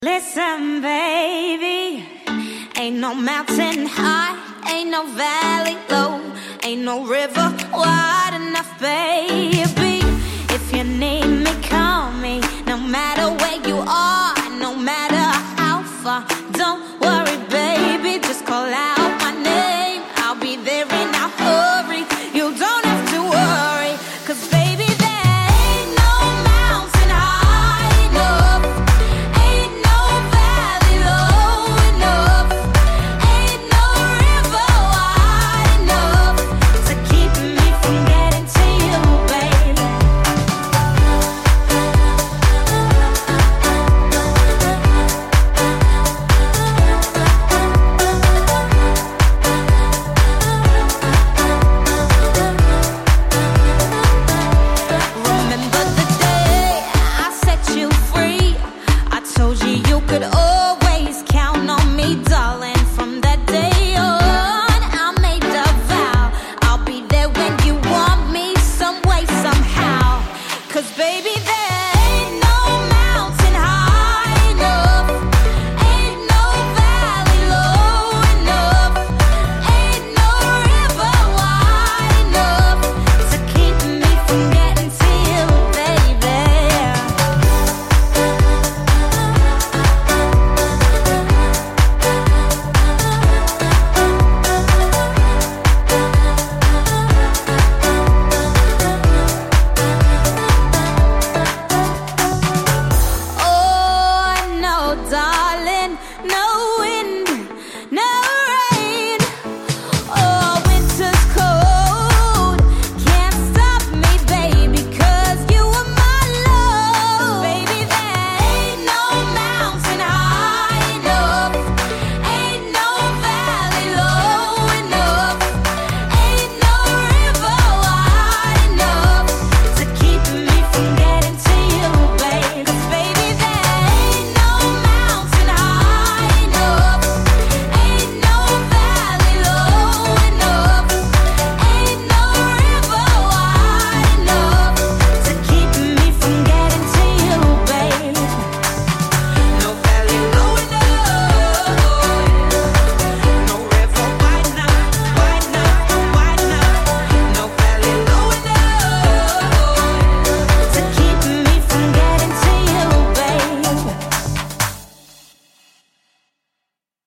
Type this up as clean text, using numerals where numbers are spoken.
Listen, baby, ain't no mountain high, ain't no valley low, ain't no river wide enough, baby. If you need me, call me, no matter where you are, no matter how far. Don't worry, baby, just call out my name. I'll be there in a hurry, you don't have to worry, 'cause baby, there ain't no mountain high enough, ain't no valley low enough, ain't no river wide enough to keep me from getting to you, baby. Remember the day I set you free? I told you you could always count on me, darling. From that day on, I made a vow I'll be there when you want me, some way, somehow. 'Cause baby, there ain't no mountain high enough, ain't no valley low enough, ain't no river wide enough to keep me from getting to you, baby. Oh, no, darling, no,